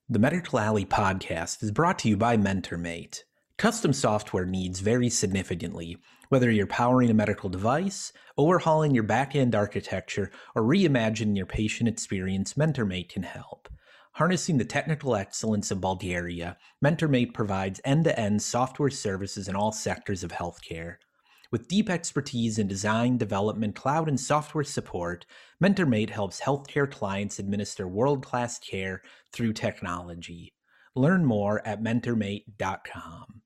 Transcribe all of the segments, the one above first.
The Medical Alley podcast is brought to you by MentorMate. Custom software needs vary significantly, whether you're powering a medical device, overhauling your back-end architecture, or reimagining your patient experience. MentorMate can help. Harnessing the technical excellence of Bulgaria, MentorMate provides end-to-end software services in all sectors of healthcare. With deep expertise in design, development, cloud, and software support, MentorMate helps healthcare clients administer world-class care through technology. Learn more at mentormate.com.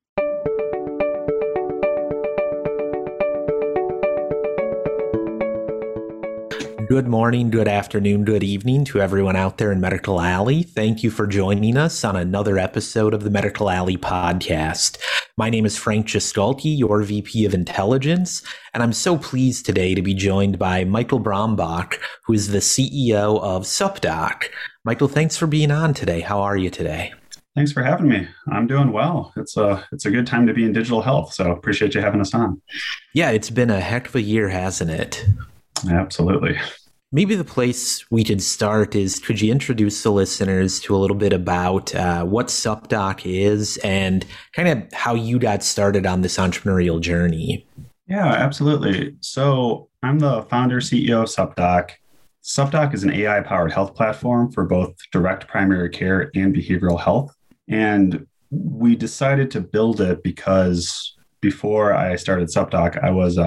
Good morning, good afternoon, good evening to everyone out there in Medical Alley. Thank you for joining us on another episode of the Medical Alley podcast. My name is Frank Jaskulke, your VP of Intelligence, and I'm so pleased today to be joined by Michael Brombach, who is the CEO of SupDoc. Michael, thanks for being on today. How are you today? Thanks for having me. I'm doing well. It's a good time to be in digital health, so appreciate you having us on. Yeah, it's been a heck of a year, hasn't it? Absolutely. Maybe the place we could start is, could you introduce the listeners to a little bit about what SupDoc is and kind of how you got started on this entrepreneurial journey? Yeah, absolutely. So I'm the founder, CEO of SupDoc. SupDoc is an AI-powered health platform for both direct primary care and behavioral health. And we decided to build it because before I started SupDoc, I was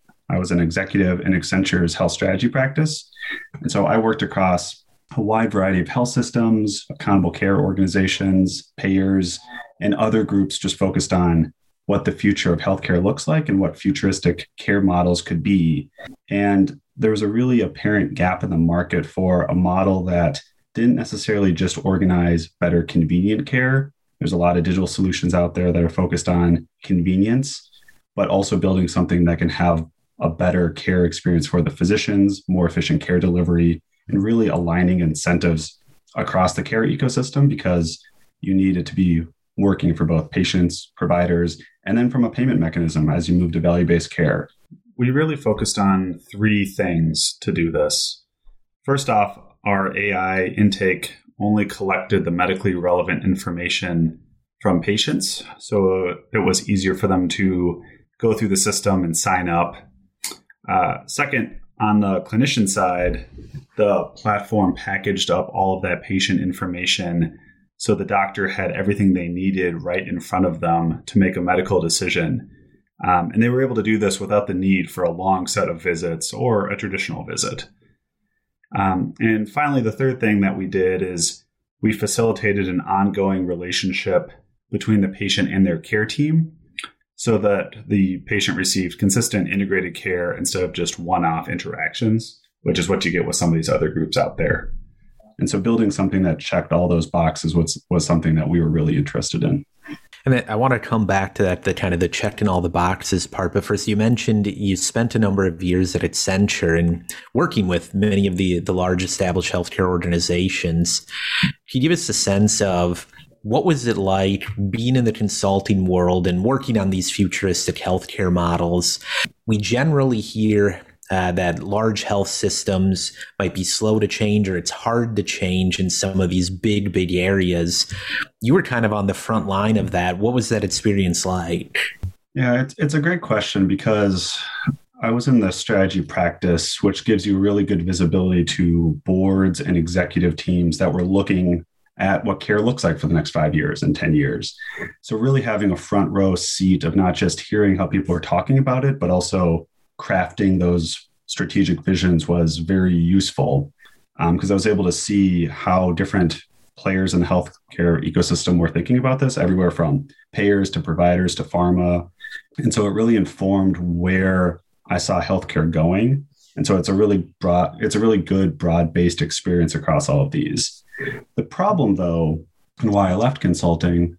an executive in Accenture's health strategy practice. And so I worked across a wide variety of health systems, accountable care organizations, payers, and other groups just focused on what the future of healthcare looks like and what futuristic care models could be. And there was a really apparent gap in the market for a model that didn't necessarily just organize better convenient care. There's a lot of digital solutions out there that are focused on convenience, but also building something that can have a better care experience for the physicians, more efficient care delivery, and really aligning incentives across the care ecosystem because you need it to be working for both patients, providers, and then from a payment mechanism as you move to value-based care. We really focused on three things to do this. First off, our AI intake only collected the medically relevant information from patients, so it was easier for them to go through the system and sign up. Second, on the clinician side, the platform packaged up all of that patient information so the doctor had everything they needed right in front of them to make a medical decision. And they were able to do this without the need for a long set of visits or a traditional visit. And finally, the third thing that we did is we facilitated an ongoing relationship between the patient and their care team, so that the patient received consistent integrated care instead of just one-off interactions, which is what you get with some of these other groups out there. And so building something that checked all those boxes was something that we were really interested in. And I want to come back to that, the kind of the checked in all the boxes part. But first, you mentioned you spent a number of years at Accenture and working with many of the large established healthcare organizations. Can you give us a sense of what was it like being in the consulting world and working on these futuristic healthcare models? We generally hear that large health systems might be slow to change or it's hard to change in some of these big areas. You were kind of on the front line of that. What was that experience like? Yeah, it's a great question because I was in the strategy practice, which gives you really good visibility to boards and executive teams that were looking at what care looks like for the next 5 years and 10 years. So really having a front row seat of not just hearing how people are talking about it, but also crafting those strategic visions was very useful because I was able to see how different players in the healthcare ecosystem were thinking about this, everywhere from payers to providers to pharma. And so it really informed where I saw healthcare going. And so it's a really good broad-based experience across all of these. The problem, though, and why I left consulting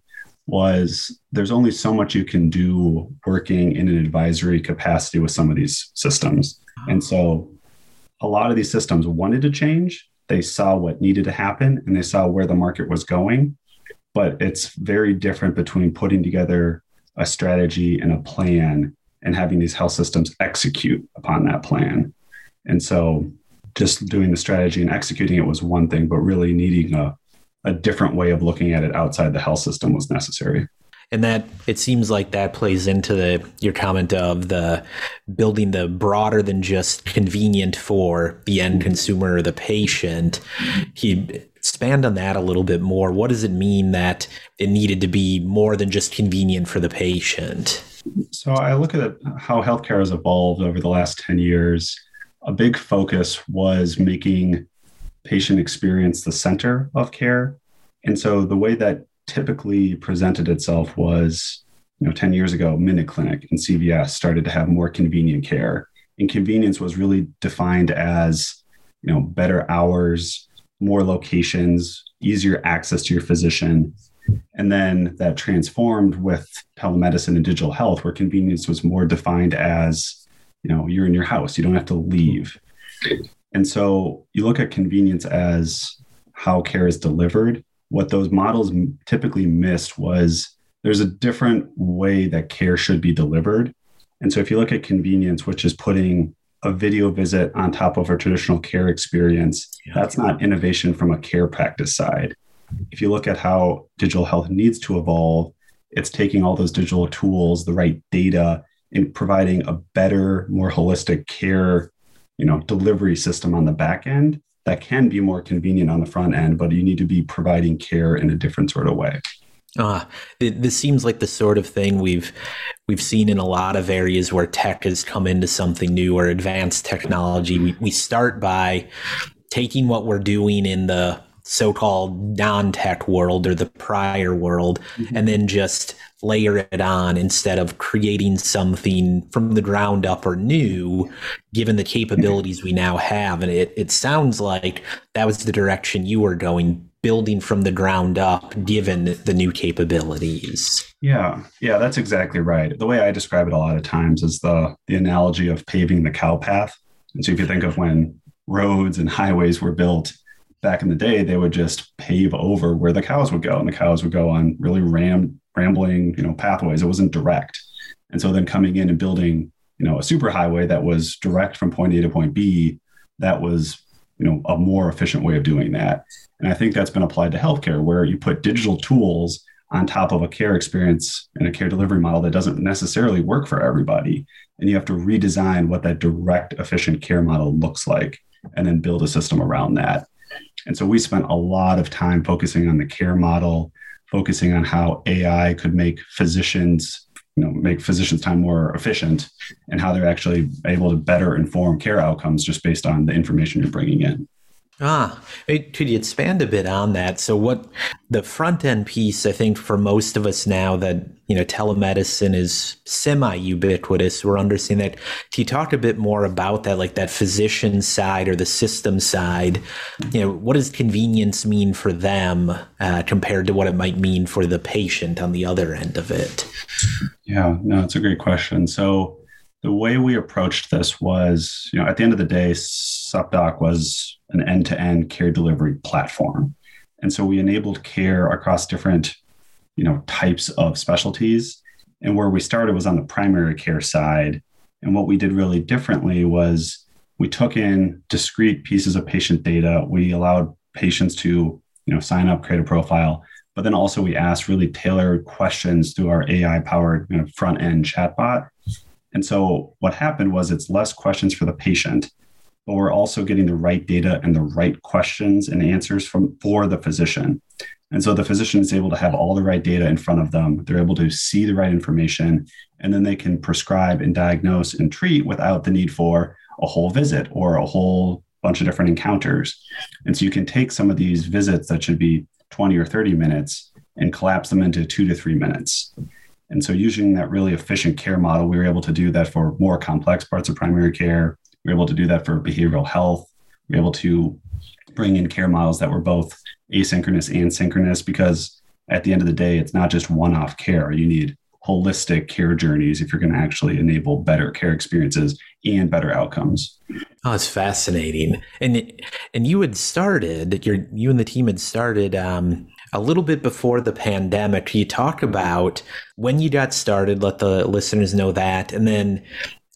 was there's only so much you can do working in an advisory capacity with some of these systems. And so a lot of these systems wanted to change. They saw what needed to happen and they saw where the market was going. But it's very different between putting together a strategy and a plan and having these health systems execute upon that plan. And so just doing the strategy and executing it was one thing, but really needing a a different way of looking at it outside the health system was necessary. And that it seems like that plays into your comment of the building the broader than just convenient for the end consumer or the patient. Can you expand on that a little bit more? What does it mean that it needed to be more than just convenient for the patient? So I look at how healthcare has evolved over the last 10 years. A big focus was making patient experience the center of care. And so the way that typically presented itself was, 10 years ago, MinuteClinic and CVS started to have more convenient care. And convenience was really defined as, better hours, more locations, easier access to your physician. And then that transformed with telemedicine and digital health, where convenience was more defined as, you're in your house, you don't have to leave. And so you look at convenience as how care is delivered. What those models typically missed was there's a different way that care should be delivered. And so if you look at convenience, which is putting a video visit on top of a traditional care experience, that's not innovation from a care practice side. If you look at how digital health needs to evolve, it's taking all those digital tools, the right data, and providing a better, more holistic care, delivery system on the back end that can be more convenient on the front end, but you need to be providing care in a different sort of way. This seems like the sort of thing we've seen in a lot of areas where tech has come into something new or advanced technology. We start by taking what we're doing in the so-called non-tech world or the prior world, and then just layer it on instead of creating something from the ground up or new, given the capabilities we now have. And it sounds like that was the direction you were going, building from the ground up, given the new capabilities. Yeah, that's exactly right. The way I describe it a lot of times is the analogy of paving the cow path. And so if you think of when roads and highways were built, back in the day, they would just pave over where the cows would go, and the cows would go on really rambling, pathways. It wasn't direct. And so then coming in and building, a superhighway that was direct from point A to point B, that was, a more efficient way of doing that. And I think that's been applied to healthcare, where you put digital tools on top of a care experience and a care delivery model that doesn't necessarily work for everybody. And you have to redesign what that direct, efficient care model looks like, and then build a system around that. And so we spent a lot of time focusing on the care model, focusing on how AI could make physicians time more efficient, and how they're actually able to better inform care outcomes just based on the information you're bringing in. Could you expand a bit on that? So what the front end piece, I think for most of us now that, telemedicine is semi-ubiquitous, we're understanding that. Can you talk a bit more about that, like that physician side or the system side? What does convenience mean for them compared to what it might mean for the patient on the other end of it? Yeah, no, it's a great question. So the way we approached this was, at the end of the day, SupDoc was an end-to-end care delivery platform. And so we enabled care across different, types of specialties. And where we started was on the primary care side. And what we did really differently was we took in discrete pieces of patient data. We allowed patients to, sign up, create a profile, but then also we asked really tailored questions through our AI-powered front-end chatbot. And so what happened was it's less questions for the patient, but we're also getting the right data and the right questions and answers for the physician. And so the physician is able to have all the right data in front of them. They're able to see the right information, and then they can prescribe and diagnose and treat without the need for a whole visit or a whole bunch of different encounters. And so you can take some of these visits that should be 20 or 30 minutes and collapse them into 2 to 3 minutes. And so using that really efficient care model, we were able to do that for more complex parts of primary care. We were able to do that for behavioral health. We were able to bring in care models that were both asynchronous and synchronous, because at the end of the day, it's not just one-off care. You need holistic care journeys if you're going to actually enable better care experiences and better outcomes. Oh, it's fascinating. And you had started, you and the team had started a little bit before the pandemic. You talk about when you got started, let the listeners know that, and then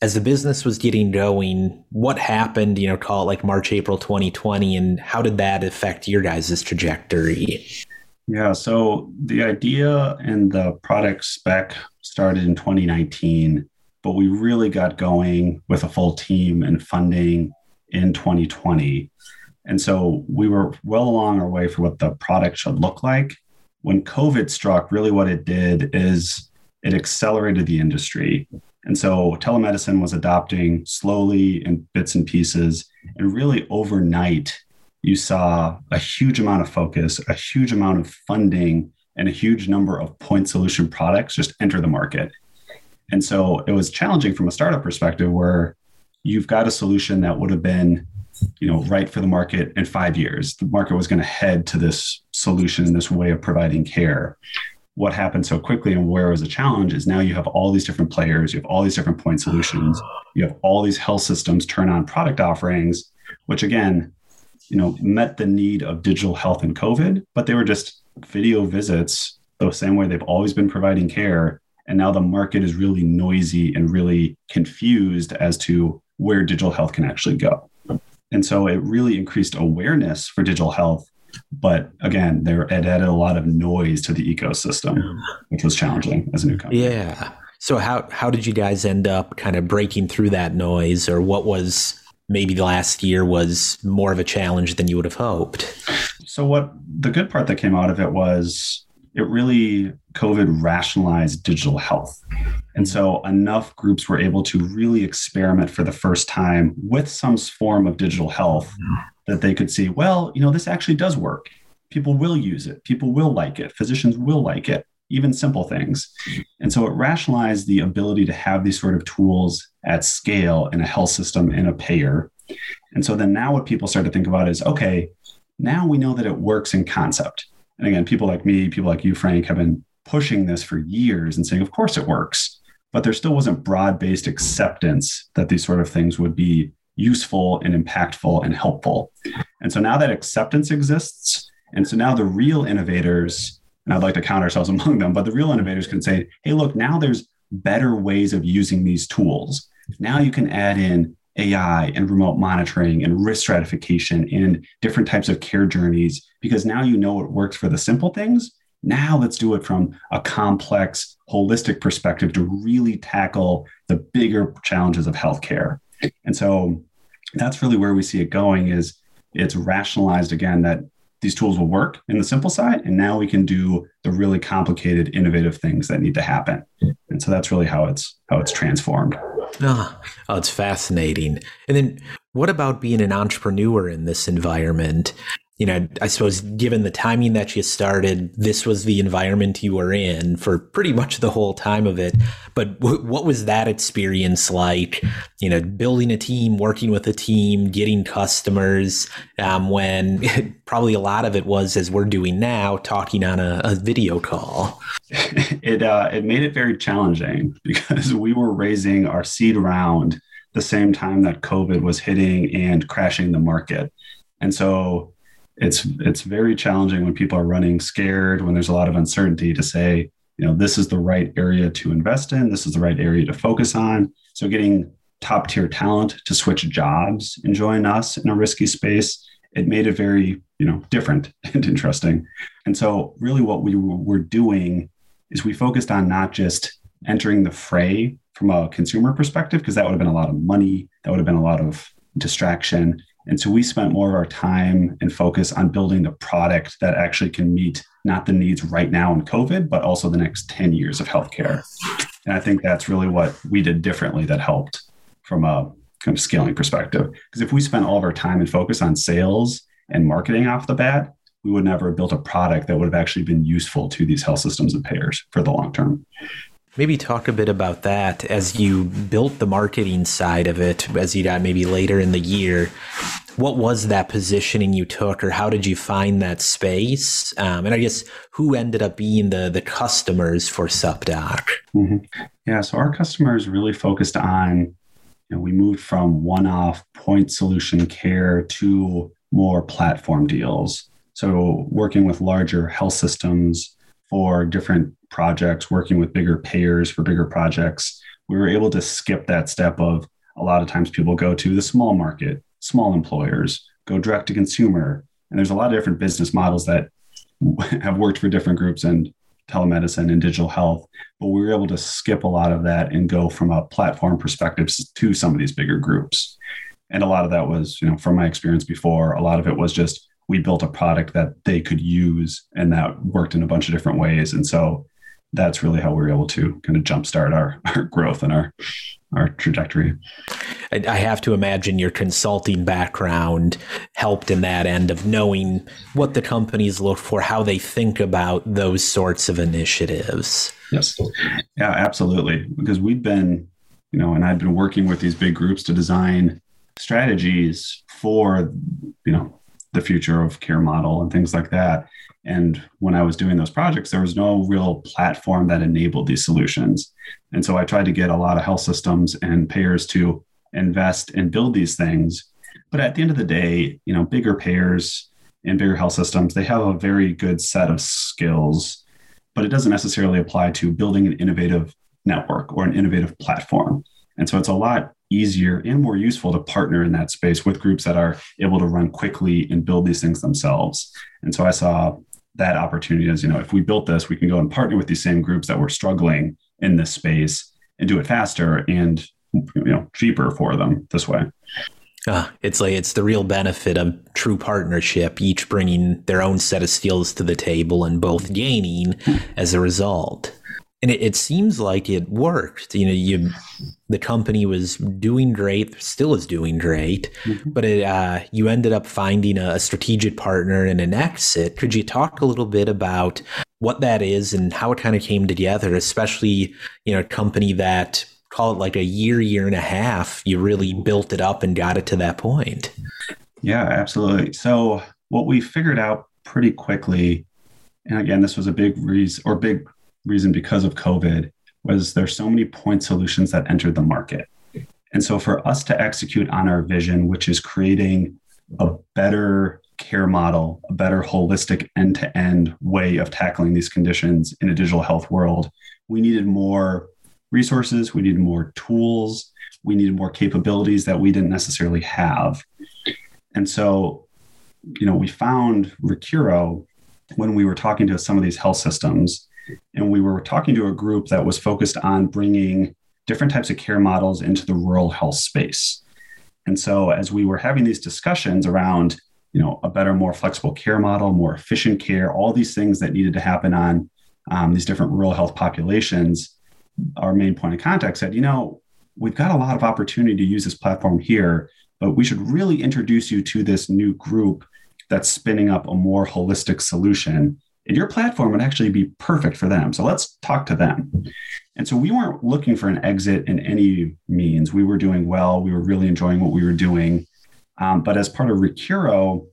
as the business was getting going, what happened, call it like March, April 2020, and how did that affect your guys' trajectory? Yeah, so the idea and the product spec started in 2019, but we really got going with a full team and funding in 2020. And so we were well along our way for what the product should look like. When COVID struck, really what it did is it accelerated the industry. And so telemedicine was adopting slowly in bits and pieces. And really overnight, you saw a huge amount of focus, a huge amount of funding, and a huge number of point solution products just enter the market. And so it was challenging from a startup perspective where you've got a solution that would have been right for the market in 5 years. The market was going to head to this solution, this way of providing care. What happened so quickly and where it was a challenge is now you have all these different players, you have all these different point solutions, you have all these health systems turn on product offerings, which again, met the need of digital health in COVID, but they were just video visits the same way they've always been providing care. And now the market is really noisy and really confused as to where digital health can actually go. And so it really increased awareness for digital health. But again, it added a lot of noise to the ecosystem, which was challenging as a new company. Yeah. So how did you guys end up kind of breaking through that noise, or what was maybe the last year was more of a challenge than you would have hoped? So what the good part that came out of it was COVID rationalized digital health. And so enough groups were able to really experiment for the first time with some form of digital health that they could see, this actually does work. People will use it. People will like it. Physicians will like it, even simple things. And so it rationalized the ability to have these sort of tools at scale in a health system and a payer. And so then now what people start to think about is, okay, now we know that it works in concept. And again, people like me, people like you, Frank, have been pushing this for years and saying, of course it works. But there still wasn't broad-based acceptance that these sort of things would be useful and impactful and helpful. And so now that acceptance exists, and so now the real innovators, and I'd like to count ourselves among them, but the real innovators can say, hey, look, now there's better ways of using these tools. Now you can add in AI and remote monitoring and risk stratification and different types of care journeys, because now you know what works for the simple things. Now let's do it from a complex, holistic perspective to really tackle the bigger challenges of healthcare. And so that's really where we see it going, is it's rationalized again that these tools will work in the simple side, and now we can do the really complicated, innovative things that need to happen. And so that's really how it's transformed. Oh, it's fascinating. And then what about being an entrepreneur in this environment? I suppose given the timing that you started, this was the environment you were in for pretty much the whole time of it. But what was that experience like, building a team, working with a team, getting customers, when probably a lot of it was, as we're doing now, talking on a video call? It made it very challenging because we were raising our seed round the same time that COVID was hitting and crashing the market. And so it's very challenging when people are running scared, when there's a lot of uncertainty, to say, this is the right area to invest in. This is the right area to focus on. So getting top tier talent to switch jobs and join us in a risky space, it made it very, different and interesting. And so really what we were doing is we focused on not just entering the fray from a consumer perspective, because that would have been a lot of money. That would have been a lot of distraction. And so we spent more of our time and focus on building the product that actually can meet not the needs right now in COVID, but also the next 10 years of healthcare. And I think that's really what we did differently that helped from a kind of scaling perspective. Because if we spent all of our time and focus on sales and marketing off the bat, we would never have built a product that would have actually been useful to these health systems and payers for the long term. Maybe talk a bit about that as you built the marketing side of it, as you got maybe later in the year. What was that positioning you took, or how did you find that space? And I guess who ended up being the customers for SupDoc? Mm-hmm. Yeah, so our customers really focused on, we moved from one-off point solution care to more platform deals. So working with larger health systems for different projects, working with bigger payers for bigger projects, we were able to skip that step of a lot of times people go to the small market, small employers, go direct to consumer. And there's a lot of different business models that have worked for different groups and telemedicine and digital health, but we were able to skip a lot of that and go from a platform perspective to some of these bigger groups. And a lot of that was, from my experience before, a lot of it was just we built a product that they could use and that worked in a bunch of different ways. And so that's really how we were able to kind of jumpstart our growth and our trajectory. I have to imagine your consulting background helped in that end of knowing what the companies look for, how they think about those sorts of initiatives. Yes. Yeah, absolutely. Because we've been, and I've been working with these big groups to design strategies for, the future of care model and things like that. And when I was doing those projects, there was no real platform that enabled these solutions. And so I tried to get a lot of health systems and payers to invest and build these things. But at the end of the day, bigger payers and bigger health systems, they have a very good set of skills, but it doesn't necessarily apply to building an innovative network or an innovative platform. And so it's a lot easier and more useful to partner in that space with groups that are able to run quickly and build these things themselves. And so I saw that opportunity as, if we built this, we can go and partner with these same groups that were struggling in this space and do it faster and, cheaper for them this way. It's the real benefit of true partnership, each bringing their own set of skills to the table and both gaining as a result. And it seems like it worked. The company was doing great, still is doing great, but you ended up finding a strategic partner and an exit. Could you talk a little bit about what that is and how it kind of came together, especially, a company that, call it like a year and a half, you really built it up and got it to that point? Yeah, absolutely. So what we figured out pretty quickly, and again, this was a big reason because of COVID, was there's so many point solutions that entered the market. And so for us to execute on our vision, which is creating a better care model, a better holistic end-to-end way of tackling these conditions in a digital health world, we needed more resources, we needed more tools, we needed more capabilities that we didn't necessarily have. And so, we found Recuro when we were talking to some of these health systems, and we were talking to a group that was focused on bringing different types of care models into the rural health space. And so as we were having these discussions around, a better, more flexible care model, more efficient care, all these things that needed to happen on these different rural health populations, our main point of contact said, we've got a lot of opportunity to use this platform here, but we should really introduce you to this new group that's spinning up a more holistic solution. And your platform would actually be perfect for them. So let's talk to them. And so we weren't looking for an exit in any means. We were doing well. We were really enjoying what we were doing. But as part of Recuro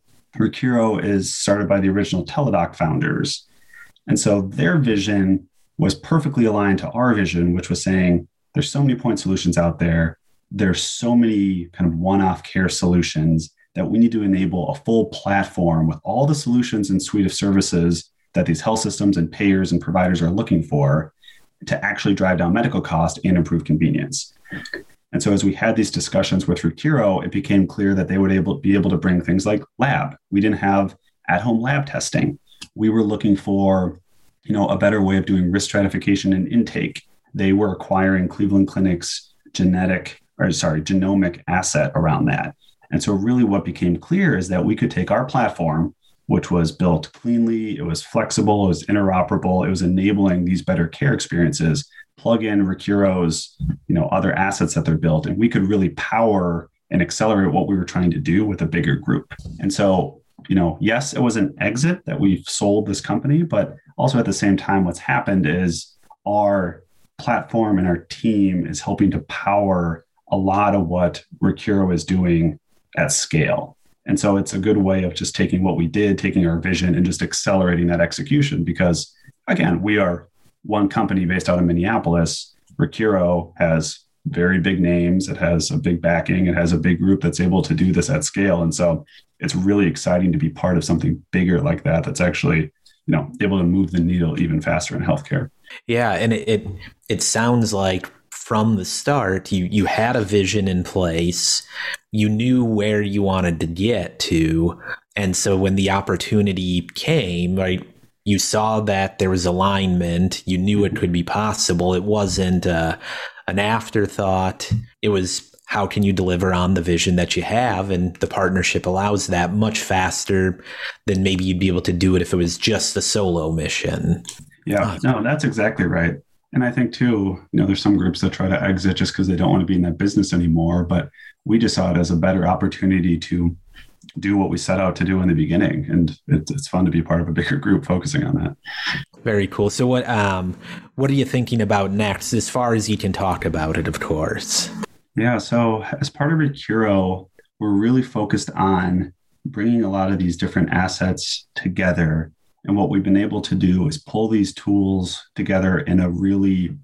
is started by the original Teladoc founders. And so their vision was perfectly aligned to our vision, which was saying there's so many point solutions out there. There's so many kind of one-off care solutions that we need to enable a full platform with all the solutions and suite of services that these health systems and payers and providers are looking for to actually drive down medical cost and improve convenience. And so as we had these discussions with Recuro, it became clear that they would be able to bring things like lab. We didn't have at-home lab testing. We were looking for, a better way of doing risk stratification and intake. They were acquiring Cleveland Clinic's genomic asset around that. And so really what became clear is that we could take our platform, which was built cleanly, it was flexible, it was interoperable, it was enabling these better care experiences, plug in Recuro's, other assets that they're built, and we could really power and accelerate what we were trying to do with a bigger group. And so, yes, it was an exit that we've sold this company, but also at the same time, what's happened is our platform and our team is helping to power a lot of what Recuro is doing at scale. And so it's a good way of just taking what we did, taking our vision and just accelerating that execution because, again, we are one company based out of Minneapolis. Recuro has very big names. It has a big backing. It has a big group that's able to do this at scale. And so it's really exciting to be part of something bigger like that that's actually, able to move the needle even faster in healthcare. Yeah. And it sounds like from the start, you had a vision in place, you knew where you wanted to get to. And so when the opportunity came, right, you saw that there was alignment, you knew it could be possible. It wasn't an afterthought. It was, how can you deliver on the vision that you have? And the partnership allows that much faster than maybe you'd be able to do it if it was just a solo mission. Yeah, no, that's exactly right. And I think too, there's some groups that try to exit just because they don't want to be in that business anymore. But we just saw it as a better opportunity to do what we set out to do in the beginning. And it's fun to be part of a bigger group focusing on that. Very cool. So what are you thinking about next, as far as you can talk about it, of course? Yeah. So as part of Recuro, we're really focused on bringing a lot of these different assets together. And what we've been able to do is pull these tools together in a really,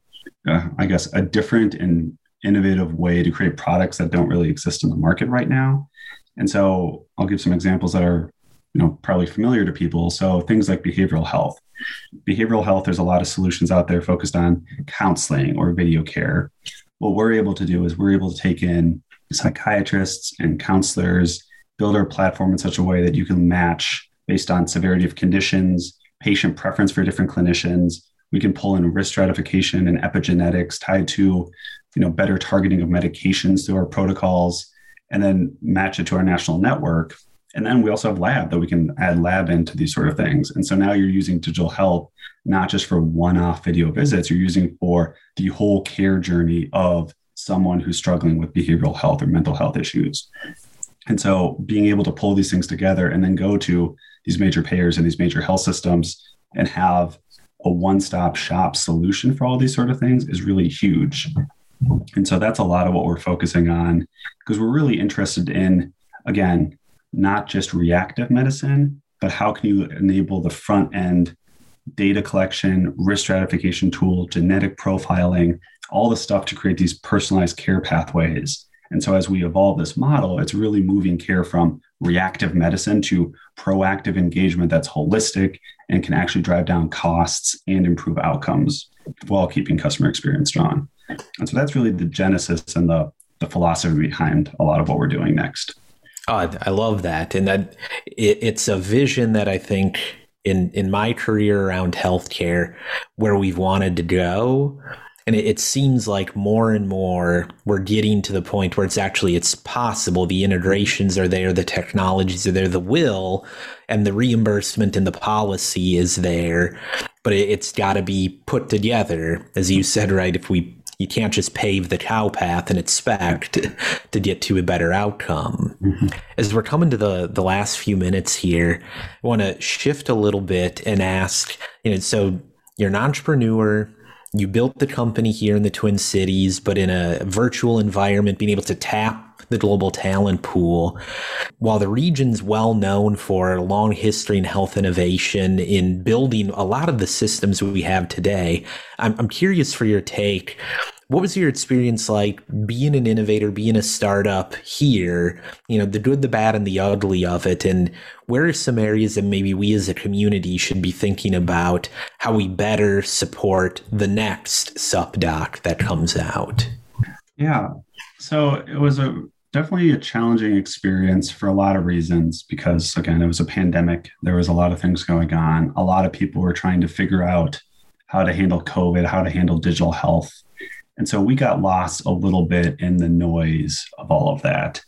a different and innovative way to create products that don't really exist in the market right now. And so I'll give some examples that are, probably familiar to people. So things like behavioral health. Behavioral health, there's a lot of solutions out there focused on counseling or video care. What we're able to do is we're able to take in psychiatrists and counselors, build our platform in such a way that you can match based on severity of conditions, patient preference for different clinicians. We can pull in risk stratification and epigenetics tied to, better targeting of medications through our protocols, and then match it to our national network. And then we also have lab that we can add lab into these sort of things. And so now you're using digital health, not just for one-off video visits, you're using for the whole care journey of someone who's struggling with behavioral health or mental health issues. And so being able to pull these things together and then go to these major payers and these major health systems and have a one-stop shop solution for all these sort of things is really huge. And so that's a lot of what we're focusing on, because we're really interested in, again, not just reactive medicine, but how can you enable the front end data collection, risk stratification tool, genetic profiling, all the stuff to create these personalized care pathways. And so as we evolve this model, it's really moving care from reactive medicine to proactive engagement that's holistic and can actually drive down costs and improve outcomes while keeping customer experience strong. And so that's really the genesis and the philosophy behind a lot of what we're doing next. Oh, I love that. And that it's a vision that I think in my career around healthcare, where we've wanted to go. And it seems like more and more we're getting to the point where it's possible. The integrations are there, the technologies are there, the will and the reimbursement and the policy is there, but it's got to be put together. As you said, right? You can't just pave the cow path and expect to get to a better outcome. Mm-hmm. As we're coming to the last few minutes here, I want to shift a little bit and ask, so you're an entrepreneur, you built the company here in the Twin Cities, but in a virtual environment, being able to tap the global talent pool. While the region's well known for a long history in health innovation in building a lot of the systems we have today, I'm curious for your take. What was your experience like being an innovator, being a startup here, the good, the bad, and the ugly of it? And where are some areas that maybe we as a community should be thinking about how we better support the next SupDoc that comes out? Yeah. So it was definitely a challenging experience for a lot of reasons, because again, it was a pandemic. There was a lot of things going on. A lot of people were trying to figure out how to handle COVID, how to handle digital health. And so we got lost a little bit in the noise of all of that.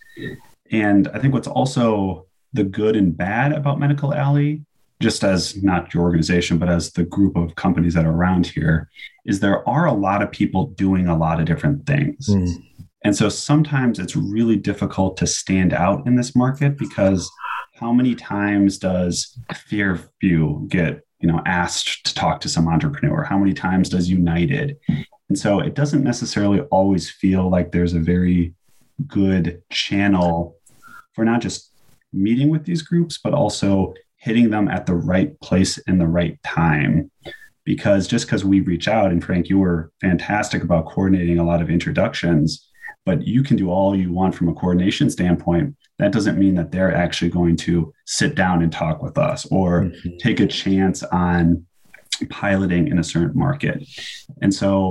And I think what's also the good and bad about Medical Alley, just as not your organization, but as the group of companies that are around here, is there are a lot of people doing a lot of different things. Mm. And so sometimes it's really difficult to stand out in this market, because how many times does Fairview get, asked to talk to some entrepreneur? How many times does United? And so it doesn't necessarily always feel like there's a very good channel for not just meeting with these groups, but also hitting them at the right place in the right time. Because just because we reach out, and Frank, you were fantastic about coordinating a lot of introductions, but you can do all you want from a coordination standpoint. That doesn't mean that they're actually going to sit down and talk with us or take a chance on piloting in a certain market. And so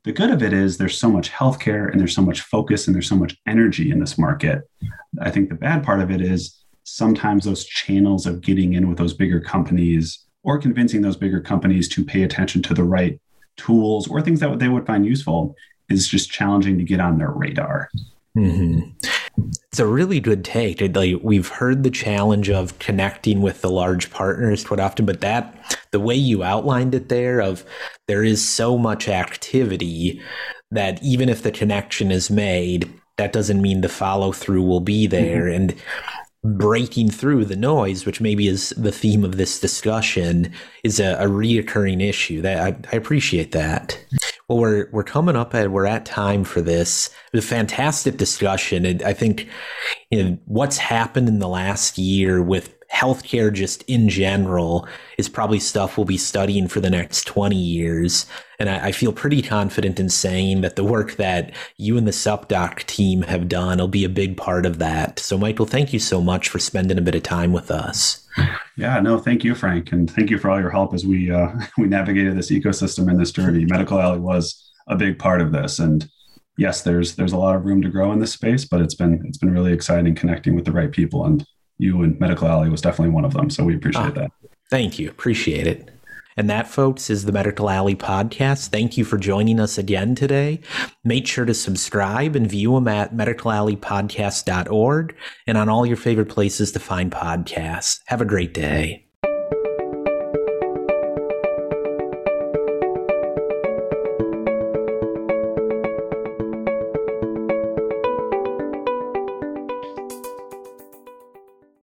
the good of it is there's so much healthcare and there's so much focus and there's so much energy in this market. I think the bad part of it is sometimes those channels of getting in with those bigger companies or convincing those bigger companies to pay attention to the right tools or things that they would find useful is just challenging to get on their radar. Mm-hmm. It's a really good take. Like, we've heard the challenge of connecting with the large partners quite often, but the way you outlined it there is so much activity that even if the connection is made, that doesn't mean the follow through will be there. Mm-hmm. And breaking through the noise, which maybe is the theme of this discussion, is a reoccurring issue. That I appreciate that. Well, we're at time for this. It was a fantastic discussion. And I think what's happened in the last year with healthcare just in general is probably stuff we'll be studying for the next 20 years. And I feel pretty confident in saying that the work that you and the SupDoc team have done will be a big part of that. So, Michael, thank you so much for spending a bit of time with us. Yeah, no, thank you, Frank. And thank you for all your help as we navigated this ecosystem and this journey. Medical Alley was a big part of this. And yes, there's a lot of room to grow in this space, but it's been really exciting connecting with the right people. And you and Medical Alley was definitely one of them. So we appreciate that. Thank you. Appreciate it. And that, folks, is the Medical Alley podcast. Thank you for joining us again today. Make sure to subscribe and view them at medicalalleypodcast.org and on all your favorite places to find podcasts. Have a great day.